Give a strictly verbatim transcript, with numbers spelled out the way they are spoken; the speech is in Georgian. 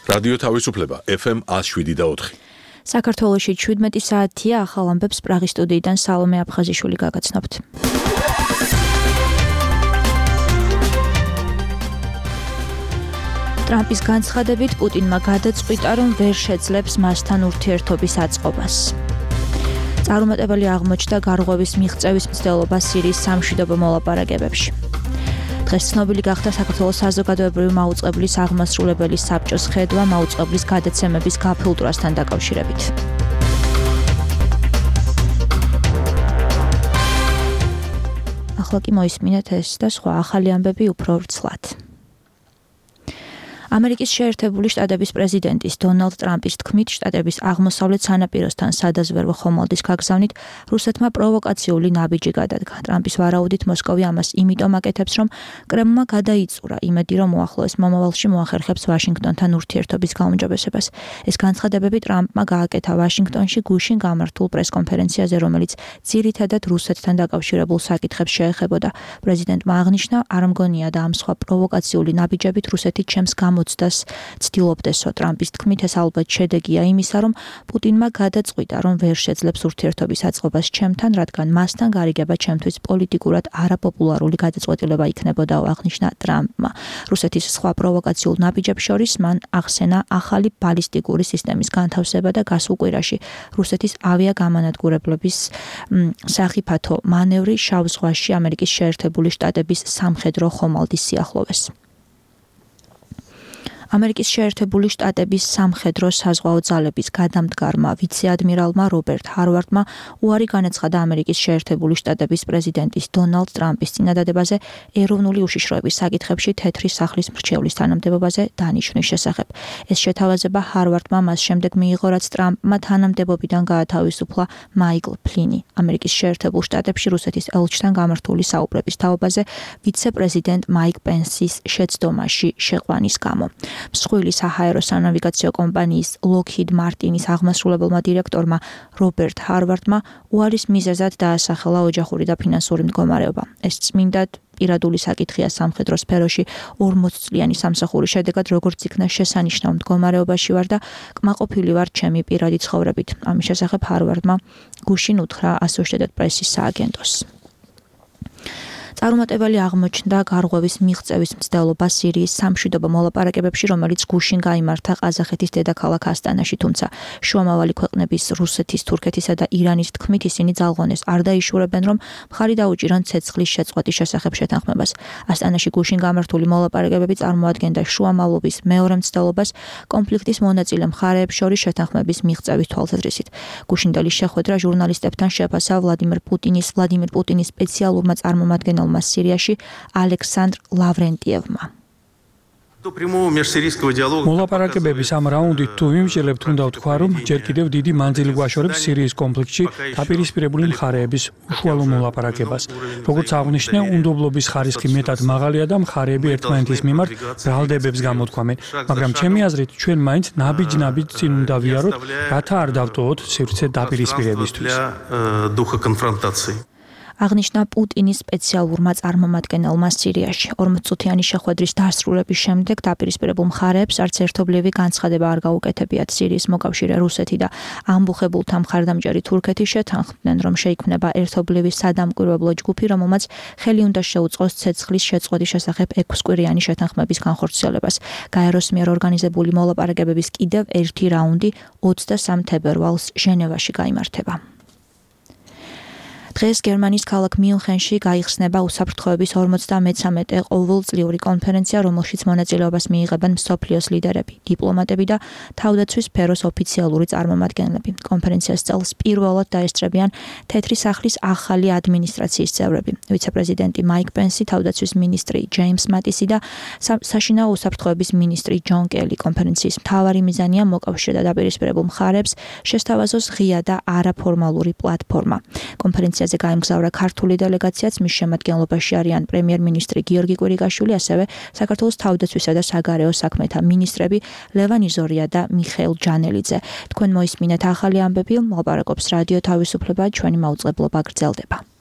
რადიო თავისუფლება ეფ ემ one oh seven და four. საქართველოში შვიდმეტი საათია, ახალ ამბებს პრაღის სტუდიიდან სალომე აფხაზიშვილი გაგაცნობთ. ტრამპის განცხადებით პუტინმა გადაწყვიტა, რომ ვერ შეძლებს მასთან ურთიერთობის აწყობას. წარუმატებელი აღმოჩნდა გარღვევის მიღწევის მცდელობა სირიის სამშვიდობო მოლაპარაკებებში. დღეს ცნობილი გახდა საქართველოს საზოგადოებრივი მაუწყებლის აღმასრულებელი საბჭოს ხედვა მაუწყებლის გადაცემების გაფილტვრასთან დაკავშირებით. ახლა კი მოისმინეთ ეს და სხვა ახალი ამბები უფრო ვრცლად. ამერიკის შეერთებული შტატების პრეზიდენტის დონალდ ტრამპის თქმით, შტატების აღმოსავლეთ სანაპიროსთან სადაზვერვო ხომალდის გაგზავნით რუსეთმა პროვოკაციული ნაბიჯი გადადგა. ტრამპის ვარაუდით მოსკოვი ამას იმიტომ აკეთებს, რომ კრემლმა გადაიწურა იმედი, რომ უახლოეს მომავალში მოახერხებს ვაშინგტონთან ურთიერთობის გაუმჯობესებას. ეს განცხადებები ტრამპმა გააკეთა ვაშინგტონში გუშინ გამართულ პრესკონფერენციაზე, რომელიც ძირითადად რუსეთთან დაკავშირებულ საკითხებს შეეხებოდა. პრეზიდენტმა აღნიშნა, არ მგონია და ამ სხვა პროვოკაციული ნაბიჯებით რუსეთი ჩემს გამოცდას ცდილობდესო. ტრამპის თქმით, ეს ალბათ შედეგია იმისა, რომ პუტინმა გადაწყვიტა, რომ ვერ შეძლებს ურთიერთობის აწყობას ჩემთან, რადგან მასთან გარიგება ჩემთვის პოლიტიკურად არაპოპულარული გადაწყვეტილება იქნებოდა, აღნიშნა ტრამპმა. რუსეთის სხვა პროვოკაციულ ნაბიჯებს შორის მან ახსენა ახალი ბალისტიკური სისტემის განთავსება და გასულ კვირაში რუსეთის ავიაგამანადგურებლების სახიფათო მანევრი შავ ზღვაში ამერიკის შეერთებული შტატების სამხედრო ხომალდის სიახლოვეს. ამერიკის შეერთებული შტატების სამხედრო საზღვაო ძალების გადამდგარმა ვიცე-ადმირალმა რობერტ ჰარვარდმა უარი განაცხადა ამერიკის შეერთებული შტატების პრეზიდენტის დონალდ ტრამპის წინადადებაზე ეროვნული უშიშროების საკითხებში თეთრი სახლის მრჩევლის თანამდებობაზე დანიშვნის შესახებ. ეს შეთავაზება ჰარვარდმა მას შემდეგ მიიღო, რაც ტრამპმა თანამდებობიდან გაათავისუფლა მაიკლ ფლინი, ამერიკის შეერთებულ შტატებში რუსეთის ელჩთან გამართული საუბრების თაობაზე ვიცე-პრეზიდენტ მაიკ პენსის შეცდომაში შეყვანის გამო. მსხვილი საჰაერო სანავიგაციო კომპანიის ლოქჰიდ მარტინის აღმასრულებელმა დირექტორმა რობერტ ჰარვარდმა უარის მიზეზად დაასახელა ოჯახური და ფინანსური მდგომარეობა. ეს წმინდად პირადული საკითხია სამხედრო სფეროში ორმოც წლიანი სამსახურის შედეგად, როგორც იქნა შესანიშნავ მდგომარეობაში ვარ და კმაყოფილი ვარ ჩემი პირადი ცხოვრებით. ამის შესახებ ჰარვარდმა გუშინ უთხრა Associated Press-ის სააგენტოს. წარუმატებელი აღმოჩნდა გარღვევის მიღწევის მცდელობა სირიის სამშვიდობო მოლაპარაკებებში, რომელიც გუშინ გაიმართა ყაზახეთის დედაქალაქ ასტანაში, თუმცა შუამავალი ქვეყნების რუსეთის, თურქეთისა და ირანის თქმით ისინი ძალღონეს არ დაიშურებენ, რომ მხარი დაუჭირონ ცეცხლის შეწყვეტის შესახებ შეთანხმებას. ასტანაში გუშინ გამართული მოლაპარაკებები წარმოადგენდა შუამავლობის მეორე მცდელობას კონფლიქტის მონაწილე მხარეებს შორის შეთანხმების მიღწევის თვალსაზრისით. გუშინდელი შეხვედრა ჟურნალისტებთან შეფასა ვლადიმერ პუტინის ვლადიმერ პუტინის სპეციალურმა წარმომადგენელმა სირიაში ალექსანდრ ლავრენტიევმა. მოლაპარაკებების ამ რაუნდით თუ ვიმსჯელებთ, უნდა ვთქვა, რომ ჯერ კიდევ დიდი მანძილი გვაშორებს სირიის კონფლიქტში დაპირისპირებული მხარეების უშუალო მოლაპარაკებას. როგორც აღნიშნე, უნდობლობის ხარისხი მეტად მაღალია და მხარეები ერთმანეთის მიმართ ბრალდებებს გამოთქვამენ, მაგრამ ჩემი აზრით, ჩვენ მაინც ნაბიჯ-ნაბიჯ წინ უნდა ვიაროთ, რათა არ დავტოვოთ სივრცე დაპირისპირებისთვის. აღნიშნა პუტინის სპეციალურმა წარმომადგენელმა სირიაში. ორმოცწუთიანი შეხვედრის დასრულების შემდეგ დაპირისპირებულ მხარეებს არც ერთობლივი განცხადება არ გაუკეთებიათ. სირიის მოკავშირე რუსეთი და ამბუხებულთა მხარდამჭერი თურქეთი შეთანხმდნენ, რომ შეიქმნება ერთობლივი სადამკვირვებლო ჯგუფი, რომელმაც ხელი უნდა შეუწყოს ცეცხლის შეწყვეტის შესახებ ექვსკვირიანი შეთანხმების განხორციელებას. გაეროს მიერ ორგანიზებული მოლაპარაკებების კიდევ ერთი რაუნდი ოცდასამ თებერვალს ჟენევაში გაიმართება. დღეს გერმანიის ქალაქ მიუნხენში გაიხსნება უსაფრთხოების ორმოცდამეცამეტე ყოველწლიური კონფერენცია, რომელშიც მონაწილეობას მიიღებენ მსოფლიოს ლიდერები, დიპლომატები და თავდაცვის სფეროს ოფიციალური წარმომადგენლები. კონფერენციას წელს პირველად დაესწრებიან თეთრი სახლის ახალი ადმინისტრაციის წევრები, ვიცე-პრეზიდენტი მაიკ პენსი, თავდაცვის მინისტრი ჯეიმს მატისი და საშინაო უსაფრთხოების მინისტრი ჯონ კელი. კონფერენციის მთავარი მიზანია მოკავშირე და დაპირისპირებულ მხარეებს შესთავაზოს ღია და არაფორმალური პლატფორმა. კონფერენცია ზე გაემგზავრა ქართული დელეგაციაც, მის შემადგენლობაში არიან პრემიერ-მინისტრი გიორგი კვირიკაშვილი, ასევე საქართველოს თავდაცვისა და საგარეო საქმეთა მინისტრები ლევან იზორია და მიხეილ ჯანელიძე. თქვენ მოისმინეთ ახალი ამბები, მოლაპარაკობს რადიო თავისუფლება, ჩვენი მაუწყებლობა გრძელდება.